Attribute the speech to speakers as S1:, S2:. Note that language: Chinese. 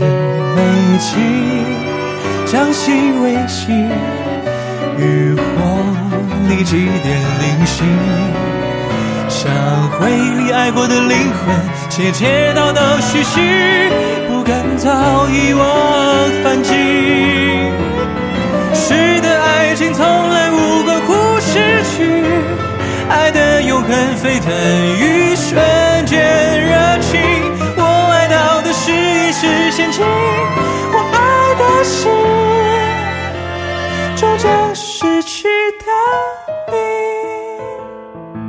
S1: 美景，将心为心，渔火里祭奠灵犀，像回忆里爱过的灵魂，切切叨叨絮絮，不敢早遗忘反击。是的，爱情从来无关乎失去，爱的永恒沸腾于瞬间热情。我爱到的是一世仙境，我爱的是